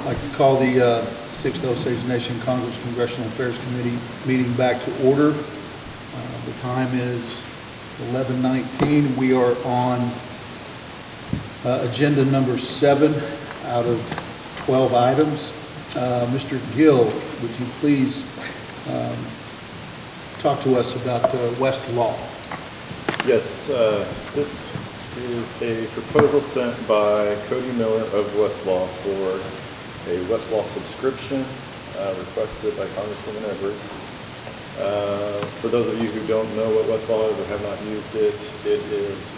I'd like to call the 6th Osage Nation Congress Congressional Affairs Committee meeting back to order. The time is 11:19. We are on agenda number 7 out of 12 items. Mr. Gill, would you please talk to us about Westlaw? Yes, this is a proposal sent by Cody Miller of Westlaw for a Westlaw subscription requested by Congresswoman Edwards. For those of you who don't know what Westlaw is or have not used it, it is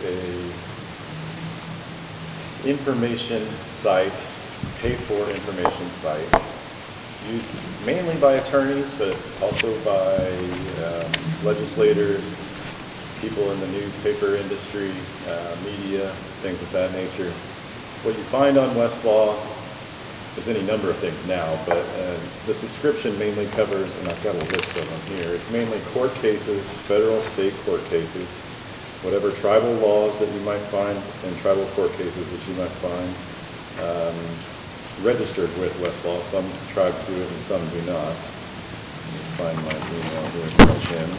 a information site, paid-for information site, used mainly by attorneys, but also by legislators, people in the newspaper industry, media, things of that nature. What you find on Westlaw is any number of things now, but the subscription mainly covers, and I've got a list of them here, it's mainly court cases, federal, state court cases, whatever tribal laws that you might find and tribal court cases that you might find registered with Westlaw. Some tribes do it and some do not. Let me find my email here from him.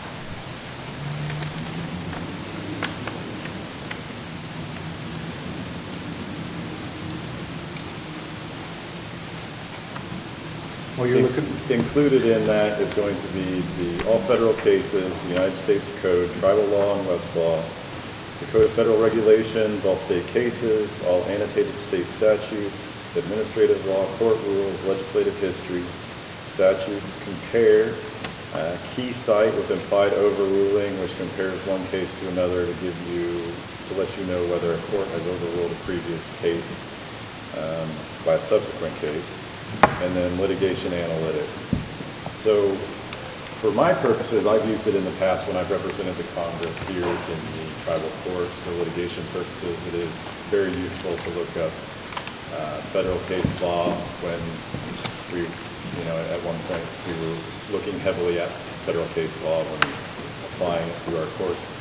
Well, you're looking. Included in that is going to be all federal cases, the United States Code, tribal law and Westlaw, the Code of Federal Regulations, all state cases, all annotated state statutes, administrative law, court rules, legislative history, statutes, compare, key cite with implied overruling, which compares one case to another to let you know whether a court has overruled a previous case by a subsequent case, and then litigation analytics. So for my purposes, I've used it in the past when I've represented the Congress here in the tribal courts for litigation purposes. It is very useful to look up federal case law when we, at one point we were looking heavily at federal case law when applying it to our courts.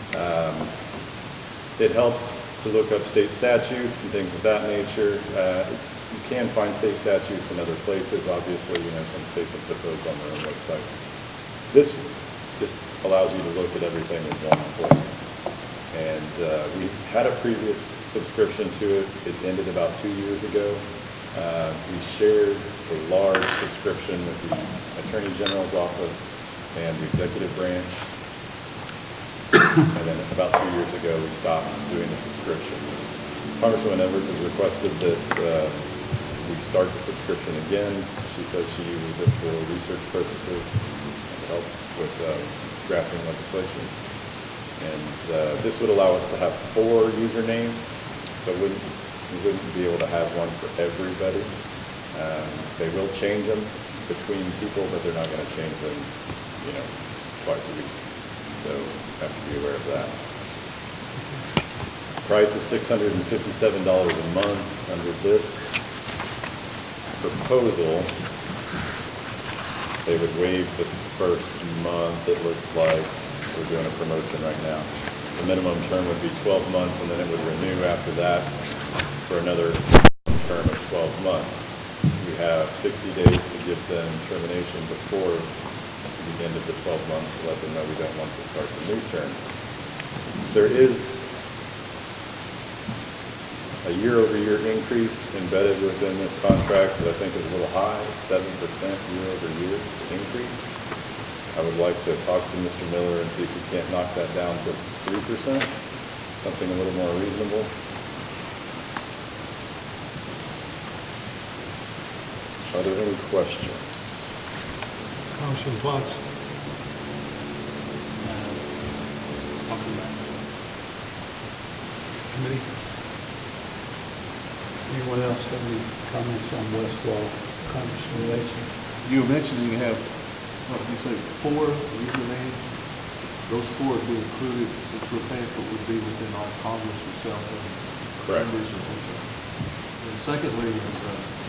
It helps to look up state statutes and things of that nature. You can find state statutes in other places. Obviously, some states have put those on their own websites. This just allows you to look at everything in one place. And we had a previous subscription to it. It ended about 2 years ago. We shared a large subscription with the Attorney General's office and the executive branch. And then about 2 years ago, we stopped doing the subscription. Congresswoman Edwards has requested that we start the subscription again. She says she uses it for research purposes and help with drafting legislation. And this would allow us to have 4 usernames, so we wouldn't be able to have one for everybody. They will change them between people, but they're not going to change them, twice a week. So have to be aware of that. Price is $657 a month. Under this proposal, they would waive the first month. It looks like we're doing a promotion right now. The minimum term would be 12 months, and then it would renew after that for another term of 12 months. We have 60 days to give them termination before the end of the 12 months to let them know we don't want to start the new term. There is a year-over-year increase embedded within this contract that I think is a little high, 7% year-over-year increase. I would like to talk to Mr. Miller and see if we can't knock that down to 3%, something a little more reasonable. Are there any questions? Congressman Plotz. Committee. Anyone else have any comments on Westlaw? Congressman Mason. You mentioned you have, you said 4 usernames. Those 4 would be included, since we're paying for it, would be within our Congress itself. Correct. And secondly, is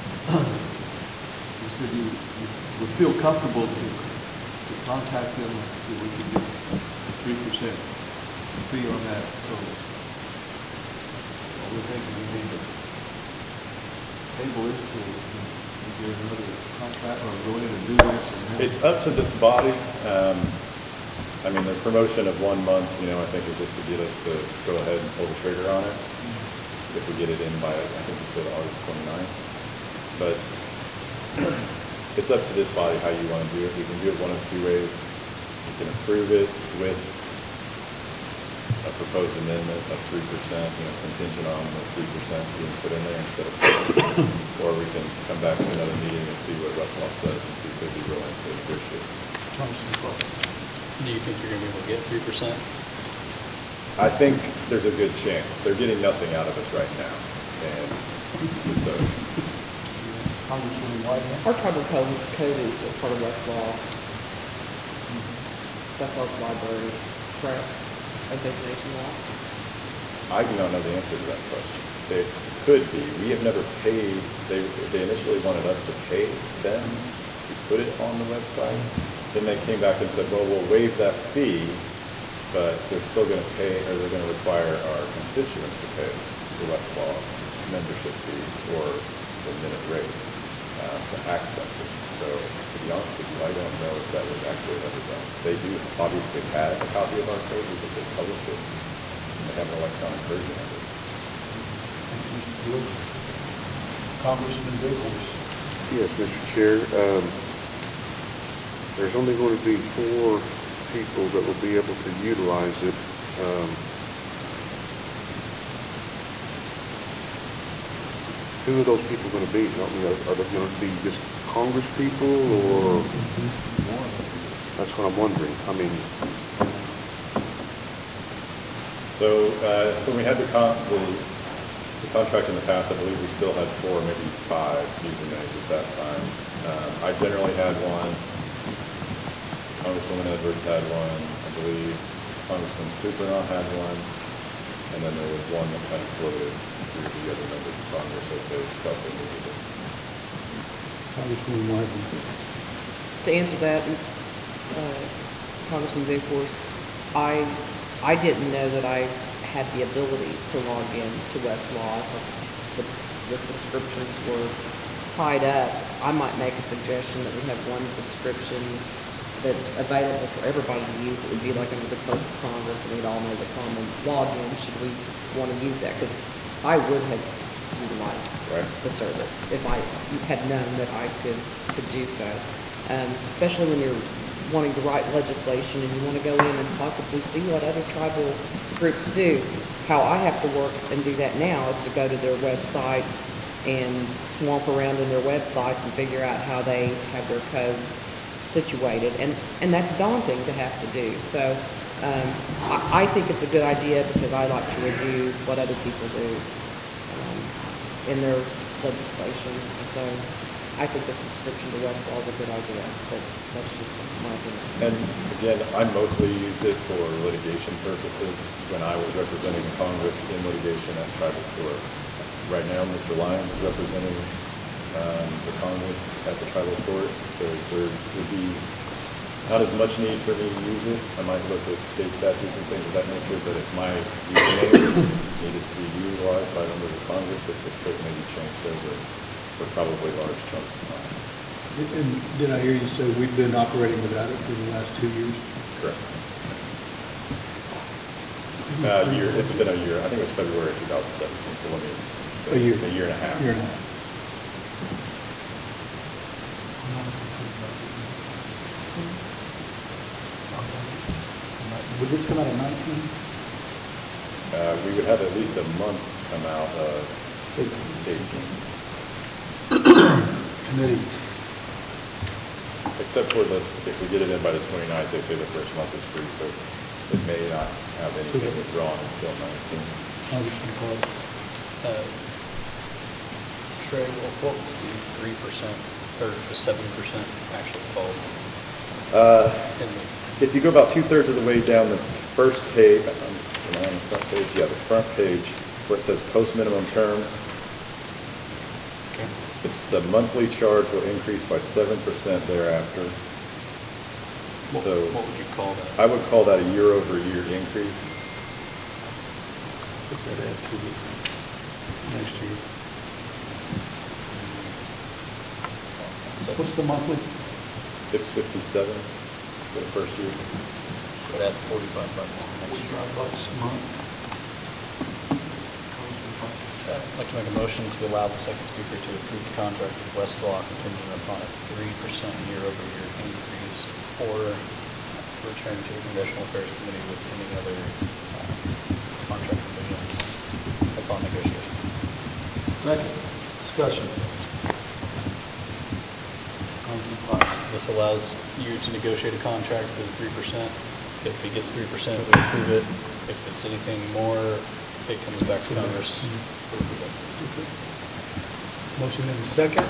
you said you would feel comfortable to contact them and see if we can get a 3% fee on that. So what we're thinking we need to table is to, is there another contract or go in and do this? And then- It's up to this body. I mean, the promotion of 1 month, I think is just to get us to go ahead and pull the trigger on it. If we get it in by, I think you said August 29th. But it's up to this body how you want to do it. We can do it one of two ways. We can approve it with a proposed amendment of 3%, contingent on the 3% being put in there instead of 7%. Or we can come back to another meeting and see what Westlaw says and see if they'd be willing to negotiate. Do you think you're going to be able to get 3%? I think there's a good chance. They're getting nothing out of us right now. And so, Congresswoman Whitehead? Our tribal code is a part of Westlaw. Westlaw's library, correct? Association law? I do not know the answer to that question. It could be. We have never paid, they initially wanted us to pay them to put it on the website. Then they came back and said, well, we'll waive that fee, but they're still going to pay, or they're going to require our constituents to pay the Westlaw membership fee or the minute rate to access it. So to be honest with you, I don't know if that was actually ever done. They do obviously have a copy of our code because they published it. And they have an electronic version of it. Congressman Bickles? Yes, Mr. Chair. There's only going to be 4 people that will be able to utilize it. Who are those people going to be? Are they going to be just Congress people, or? That's what I'm wondering. So when we had the contract in the past, I believe we still had 4, maybe 5 usernames at that time. I generally had one. Congresswoman Edwards had one. I believe Congressman Supernaw had one. And then there was one that kind of floated through the other members of Congress as they felt they needed it. Congresswoman Whitehead? To answer that, Congressman Bickles, I didn't know that I had the ability to log in to Westlaw. The subscriptions were tied up. I might make a suggestion that we have one subscription that's available for everybody to use. It would be like under the Code of Congress, and we'd all know the common login should we want to use that, because I would have utilized the service if I had known that I could do so. Especially when you're wanting to write legislation and you want to go in and possibly see what other tribal groups do. How I have to work and do that now is to go to their websites and swamp around in their websites and figure out how they have their code situated, and that's daunting to have to do. So I think it's a good idea because I like to review what other people do in their legislation. And so I think the subscription to Westlaw is a good idea, but that's just my opinion. And again, I mostly used it for litigation purposes when I was representing Congress in litigation at tribal court. Right now, Mr. Lyons is representing the Congress at the tribal court, so there would be not as much need for me to use it. I might look at state statutes and things of that nature, but if my username needed to be utilized by members of Congress, it could certainly be changed over for probably large chunks of time. And did I hear you say we've been operating without it for the last 2 years? Correct. It's been a year. I think it was February 2017, so let me say A year. A year and a half. Year and a half. Would this come out of 19? We would have at least a month come out of 18. Committee. Except for if we get it in by the 29th, they say the first month is free, so it may not have anything withdrawn until 19. Congressman Clark. Trey, what was the 3% or the 7% actually called? If you go about 2/3 of the way down the first page, am I on the front page? Yeah, the front page where it says post minimum terms. Okay. It's the monthly charge will increase by 7% thereafter. What would you call that? I would call that a year-over-year increase. What's that add to it next year? So What's the monthly? $657 for the first year. would add $45 next year. $45 a month. I'd like to make a motion to allow the second speaker to approve the contract with Westlaw contingent upon a 3% year-over-year increase or return to the Congressional Affairs Committee with any other contract provisions upon negotiation. Second. Discussion. Councilman Potts. This allows you to negotiate a contract for the 3%. If he gets 3%, we approve it. If it's anything more, it comes back to Congress. Motion and a second.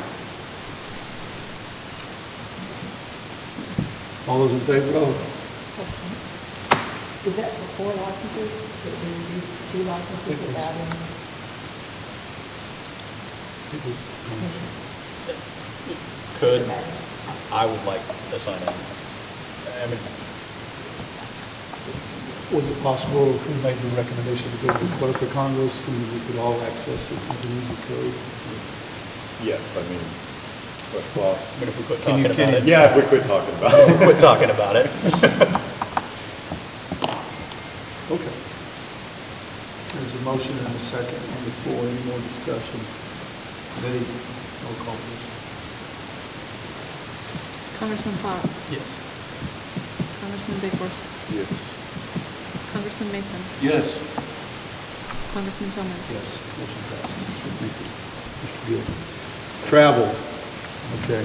All those in favor, vote. Is that for 4 licenses? That we reduced to 2 licenses without any? Could, I would like to sign it. I mean, Was it possible if we made the recommendation to go to the clerk of Congress and we could all access it with the music code? Yes, I mean, Westlaw. if we quit Can talking you- about it. Yeah, if we quit talking about it. Quit talking about it. Okay. There's a motion and a second on the floor. Any more discussion? Betty, roll call, please. Congressman Potts. Yes. Congressman Bickworth. Yes. Congressman Mason. Yes. Congressman Tillman. Yes, motion passes. Thank you. Mr. Gill. Travel, okay.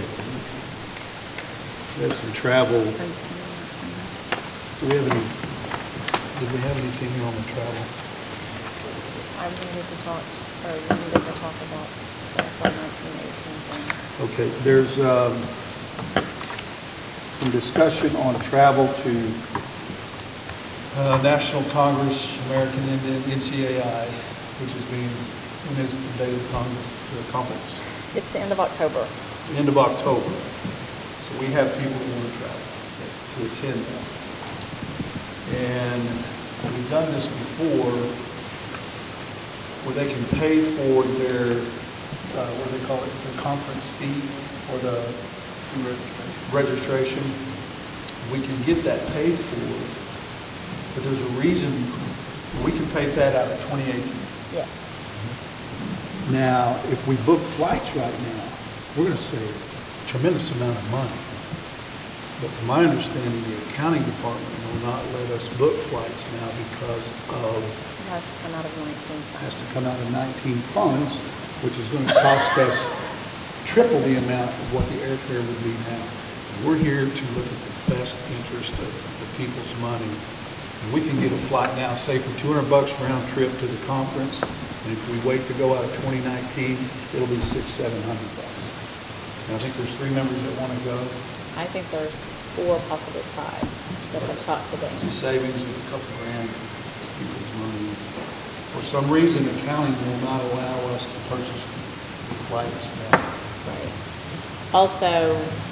We have some travel. Are you sending that? Do we have any, did we have anything here on the travel? I needed to talk, or you needed to talk about FY 1918 thing. Okay, there's some discussion on travel to National Congress, American Indian, NCAI, which is being, when is the date of the Congress, the conference? It's the end of October. End of October. So we have people who want to travel to attend that. And we've done this before where they can pay for their, what do they call it, the conference fee or the registration. We can get that paid for, but there's a reason we can pay that out of 2018. Yes. Now, if we book flights right now, we're going to save a tremendous amount of money. But from my understanding, the accounting department will not let us book flights now because of, It has to come out of 19 has funds. to come out of 19 funds, which is going to cost us triple the amount of what the airfare would be now. We're here to look at the best interest of the people's money. And we can get a flight now, say for $200 round trip to the conference. And if we wait to go out of 2019, it'll be $600-700. And I think there's 3 members that want to go. I think there's 4, possibly 5, that have talked to them. It's a savings of a couple grand to people's money. For some reason, accounting will not allow us to purchase the flights now. Right. Also,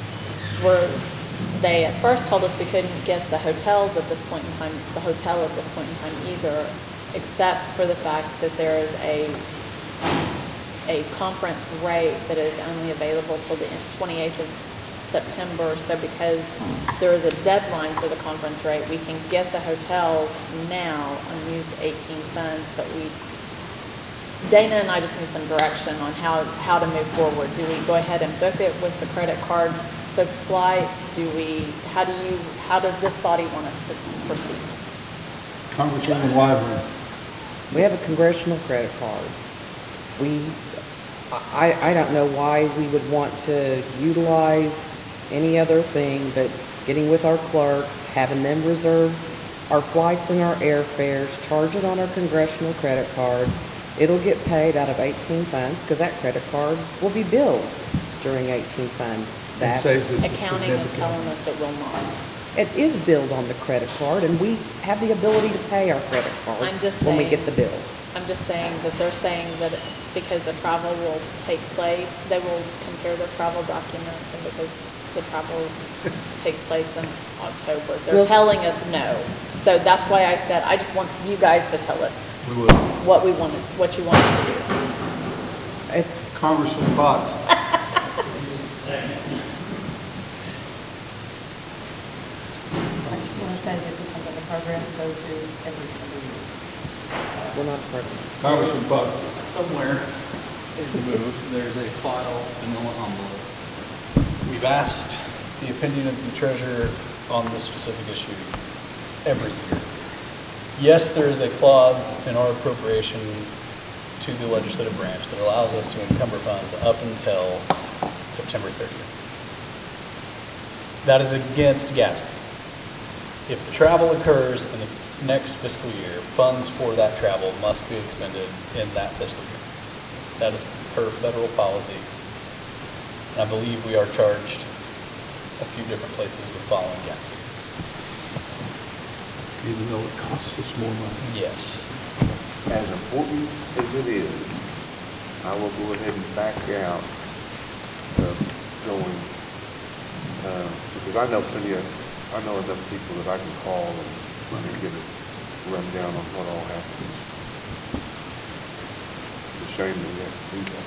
they at first told us we couldn't get the hotels at this point in time, the hotel at this point in time either, except for the fact that there is a conference rate that is only available till the 28th of September. So because there is a deadline for the conference rate, we can get the hotels now and use 18 funds, but Dana and I just need some direction on how to move forward. Do we go ahead and book it with the credit card, book flights? How does this body want us to proceed? Congresswoman Wyvern. We have a congressional credit card. I don't know why we would want to utilize any other thing but getting with our clerks, having them reserve our flights and our airfares, charge it on our congressional credit card. It'll get paid out of 18 funds because that credit card will be billed during 18 funds. It saves us a Accounting is significant- telling us it will not. It is billed on the credit card, and we have the ability to pay our credit card I'm just when we saying- get the bill. I'm just saying that they're saying that because the travel will take place, they will compare their travel documents, and because the travel takes place in October, they're We'll- telling us no. So that's why I said, I just want you guys to tell us We will. what you want us to do. It's, Congressman Potts. say this is something the program goes through every single year. We're not part of it. Congressman Buck. Somewhere in the move, there's a file in the envelope. We've asked the opinion of the treasurer on this specific issue every year. Yes, there is a clause in our appropriation to the legislative branch that allows us to encumber funds up until September 30th. That is against Gatsby. If the travel occurs in the next fiscal year, funds for that travel must be expended in that fiscal year. That is per federal policy. And I believe we are charged a few different places with following Gatsby. Even though it costs us more money. Yes. As important as it is, I will go ahead and back out of going, because I know enough people that I can call and get a rundown on what all happens. It's a shame that we have to do that.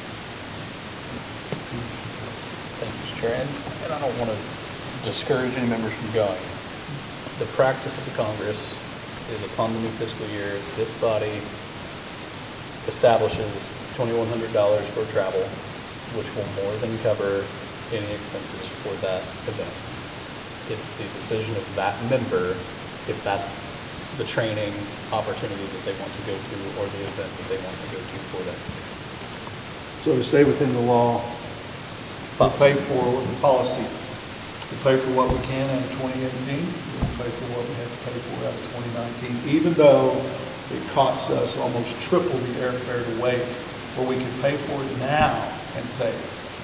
Thank you, Mr. Chair. And I don't want to discourage any members from going. The practice of the Congress is upon the new fiscal year, this body establishes $2,100 for travel, which will more than cover any expenses for that event. It's the decision of that member if that's the training opportunity that they want to go to or the event that they want to go to for that year. So to stay within the law, we pay for the policy. We pay for what we can out of 2018. We pay for what we have to pay for out of 2019, even though it costs us almost triple the airfare to wait, where we can pay for it now and save.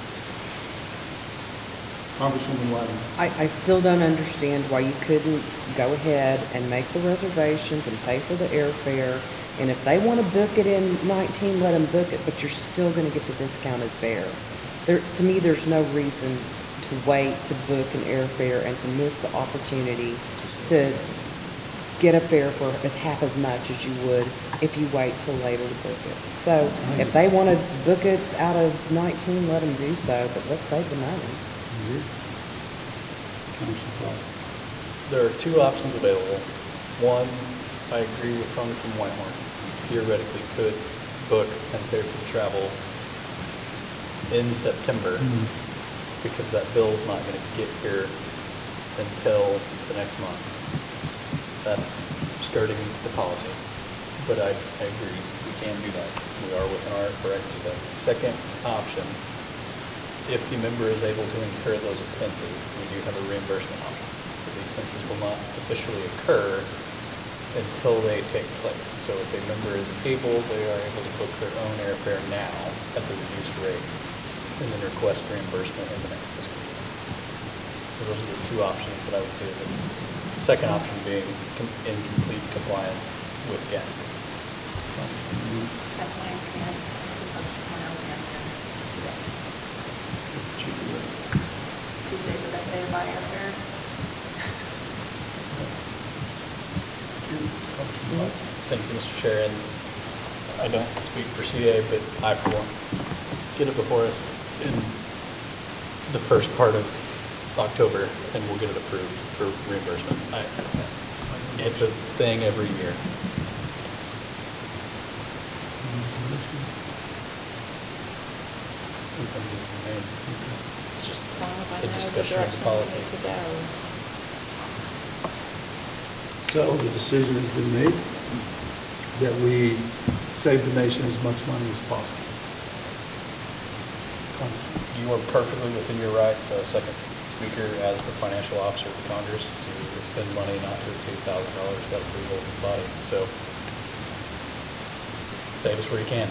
Congresswoman Wyden. I still don't understand why you couldn't go ahead and make the reservations and pay for the airfare. And if they want to book it in 19, let them book it, but you're still going to get the discounted fare. To me, there's no reason to wait to book an airfare and to miss the opportunity to get a fare for half as much as you would if you wait till later to book it. So if they want to book it out of 19, let them do so, but let's save the money. There are two options available. One, I agree with Congressman Whitehorn, theoretically could book and pay for the travel in September because that bill is not going to get here until the next month. That's skirting the policy. But I agree, we can do that. We are within our right to do that. Second option, if the member is able to incur those expenses, we do have a reimbursement option. So the expenses will not officially occur until they take place. So if a member is able, they are able to book their own airfare now at the reduced rate and then request reimbursement in the next fiscal year. So those are the two options that I would say. The second option being in complete compliance with Gatsby. That's my intent, is to purchase my own airfare. Tuesday's the best day to buy airfare. Thank you, Mr. Chair. And I don't speak for CA, but I, for one, get it before us in the first part of October, and we'll get it approved for reimbursement. It's a thing every year. It's just As long as I a know the discussion of direction we policy. need to go. So the decision has been made that we save the nation as much money as possible. Congressman. You are perfectly within your rights, second speaker, as the financial officer of the Congress, to expend money not to exceed $1,000 without approval of the body. So save us where you can.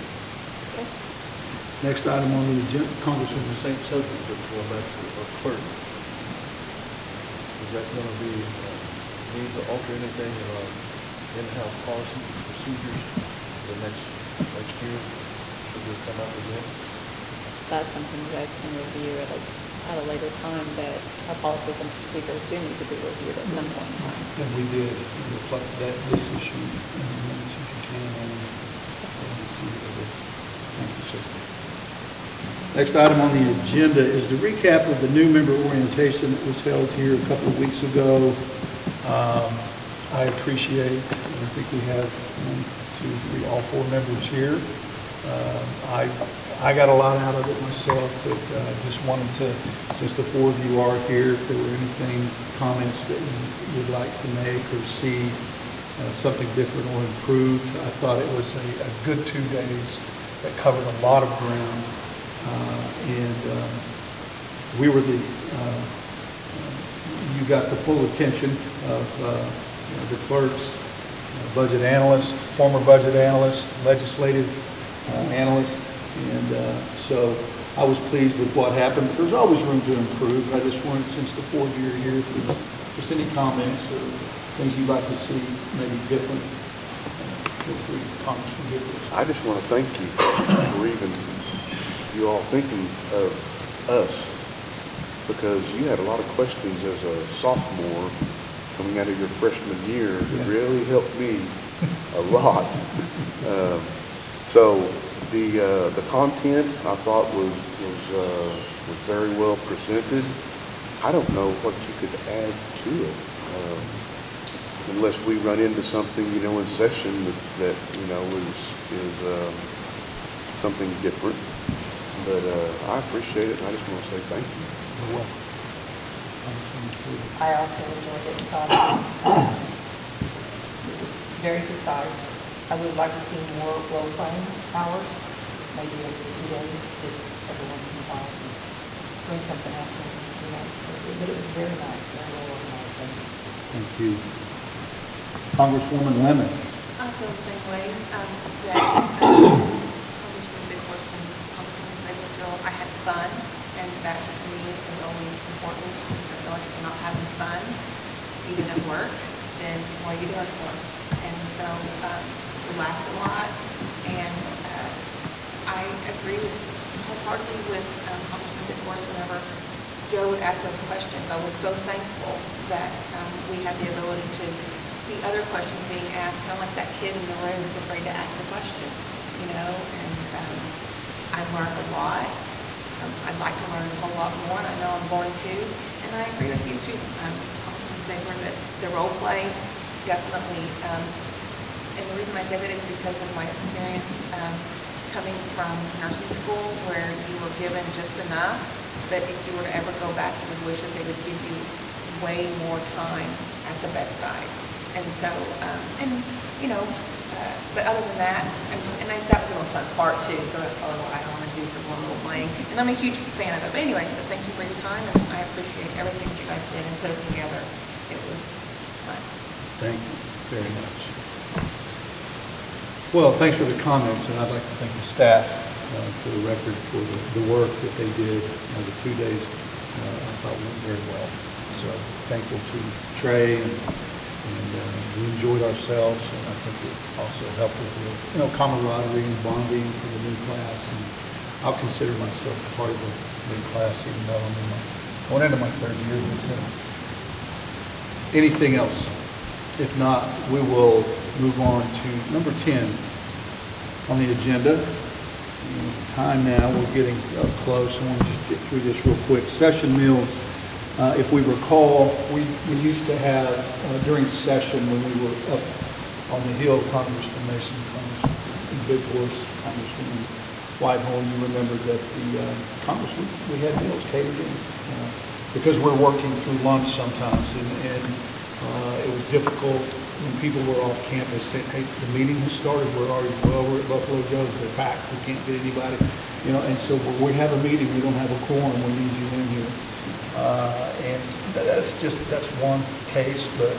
Next item on the agenda, Congressman. Same subject, but going back to our clerk. Is that going to be, need to alter anything in our in-house policies and procedures the next year? Should this come up again? That's something you guys can review at a later time, that our policies and procedures do need to be reviewed at some point in time. And we did reflect this issue in the minutes if you can. Thank you, sir. Next item on the agenda is the recap of the new member orientation that was held here a couple of weeks ago. I appreciate, I think we have 1, 2, 3, all 4 members here. I got a lot out of it myself, but just wanted to, since the 4 of you are here, if there were anything, comments that you would like to make or see something different or improved. I thought it was a good 2 days that covered a lot of ground. We were you got the full attention of the clerks, budget analyst, former budget analyst, legislative analyst, and so I was pleased with what happened. There's always room to improve. I just wanted, since the 4 of you are here, if there's just any comments or things you'd like to see maybe different, feel free, Congressman Bickers. I just want to thank you for even you all thinking of us, because you had a lot of questions as a sophomore coming out of your freshman year that really helped me a lot. So the content I thought was very well presented. I don't know what you could add to it, unless we run into something, in session that is something different. But I appreciate it, and I just want to say thank you. You're welcome. I also enjoyed it. Very concise. I would like to see more role-playing hours, maybe every 2 days, just every once in a while, and bring something else in, But it was very nice, very well organized. Thank you. Congresswoman Lemon. I feel the same way. Congressman Bickers and Congressman Naperville, I had fun, and that to me is always important. I feel like if you're not having fun, even at work, then what are you doing it for? And so we laughed a lot, and I agree wholeheartedly with Congressman Bickers whenever Joe would ask those questions. I was so thankful that we had the ability to see other questions being asked, kind of like that kid in the room who's afraid to ask the question, and I learned a lot. I'd like to learn a whole lot more, and I know I'm going to. And I agree with you too, Congressman Stabler, that the role play definitely, and the reason I say that is because of my experience coming from nursing school, where you were given just enough that if you were to ever go back, you would wish that they would give you way more time at the bedside. And so, but other than that, that was the most fun part too, so that's probably why I want to do some more role playing. And I'm a huge fan of it. But anyways, so thank you for your time, and I appreciate everything you guys did and put it together. It was fun. Thank you very much. Well, thanks for the comments, and I'd like to thank the staff for the record for the work that they did. The 2 days I thought went very well. So thankful to Trey, and we enjoyed ourselves, and I think it also helped with the camaraderie and bonding for the new class. And I'll consider myself part of the new class, even though I'm going into my 3rd year with them. Anything else? If not, we will move on to number 10 on the agenda. Time now, we're getting close. I want to just get through this real quick. Session meals, if we recall, we used to have, during session when we were up on the Hill, Congressman Mason, Congressman Big Horse, Congressman Whitehall, you remember that the Congressman, we had meals catered in, because we're working through lunch sometimes, and it was difficult when people were off campus saying, hey, the meeting has started, we're already, well, we're at Buffalo Joe's, they're packed, we can't get anybody, and so when we have a meeting, we don't have a quorum, we need you in here. And that's one case, but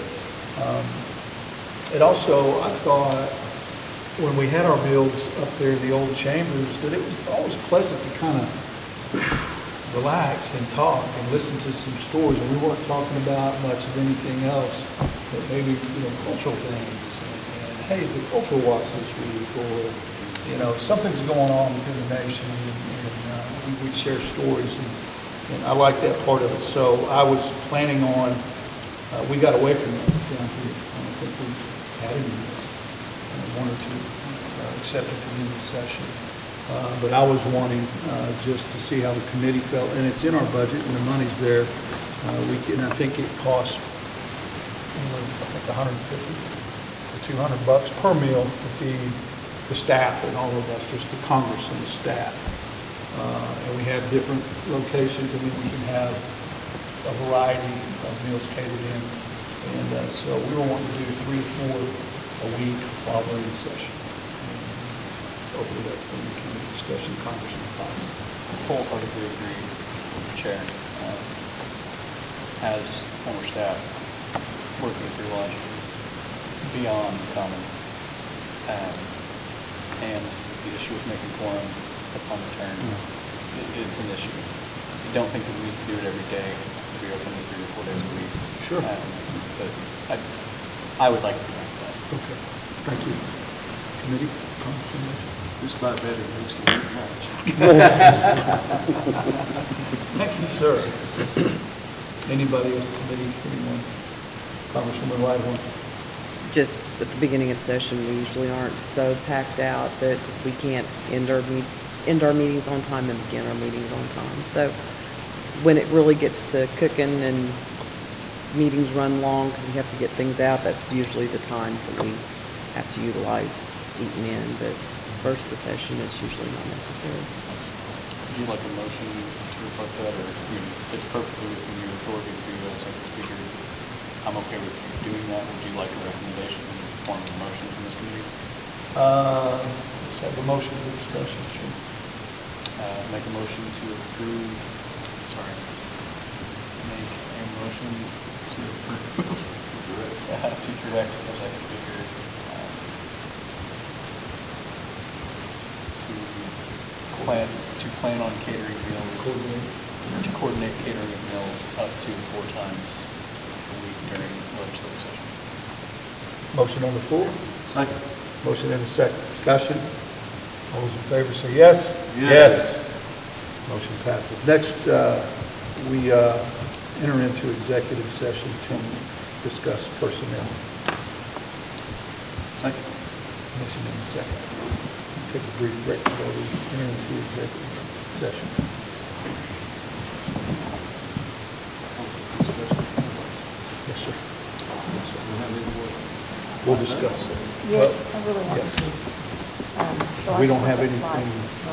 it also, I thought, when we had our meals up there in the old chambers, that it was always pleasant to kind of relax and talk and listen to some stories. And we weren't talking about much of anything else, but maybe, cultural things. And hey, the cultural watch this week, or, something's going on within the nation, and we'd share stories. And I like that part of it. So I was planning on, we got away from it down here. I don't think we had any meals. One or two, except at the end of the session. But I was wanting just to see how the committee felt, and it's in our budget, and the money's there. And I think it costs think, 150 to 200 bucks per meal to feed the staff and all of us, just the Congress and the staff. And we have different locations, and we can have a variety of meals catered in. And so we were wanting to do 3 to 4 a week while we're in session. Open it up for any kind of discussion, Congressman Fox. Wholeheartedly agree, Chair. As former staff, working through lunch is beyond common. And the issue with making quorum upon return, it's an issue. I don't think that we need to do it every day, to be open 3 or 4 days a week. Sure. But I would like to do that. Okay, thank you. Committee, Congressman Mitchell? This might better than this much. Thank you, sir. Anybody else, committee, anyone? Congresswoman Whitehorn? Just at the beginning of session, we usually aren't so packed out that we can't end our meetings on time and begin our meetings on time. So when it really gets to cooking and meetings run long because we have to get things out, that's usually the times that we have to utilize eating in. But first of the session, it's usually not necessary. Would you like a motion to reflect that, or, I mean, it's perfectly within your authority to do that, Secretary Speaker. I'm okay with you doing that. Would you like a recommendation in the form of a motion from this committee? Let's have a motion for discussion, sure. Make a motion to approve, make a motion to approve, to direct the Second Speaker, to plan on catering meals, to coordinate catering of meals up to 4 times a week during legislative session. Motion on the floor? Second. Motion and a second. Discussion? All those in favor say yes? Yes. Motion passes. Next, we enter into executive session to discuss personnel. Second. Motion and a second. Take a brief break before we enter into executive session. Yes, sir. We'll discuss it. Yes, I really want Yes. to. So I We just don't have looked at anything slides.